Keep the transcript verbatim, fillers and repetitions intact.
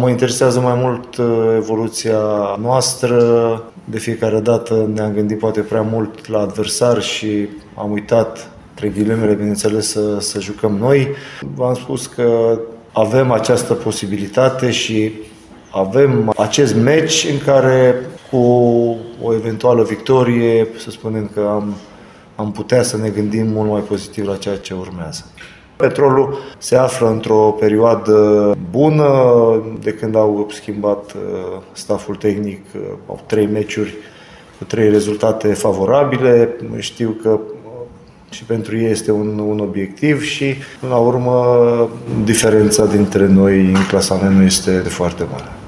Mă interesează mai mult evoluția noastră. De fiecare dată ne-am gândit poate prea mult la adversar și am uitat, între ghilimele, bineînțeles, să, să jucăm noi. V-am spus că avem această posibilitate și avem acest meci în care, cu o eventuală victorie, să spunem că am, am putea să ne gândim mult mai pozitiv la ceea ce urmează. Petrolul se află într-o perioadă bună, de când au schimbat stafful tehnic, au trei meciuri cu trei rezultate favorabile. Știu că și pentru ei este un, un obiectiv și, până la urmă, diferența dintre noi în clasament nu este de foarte mare.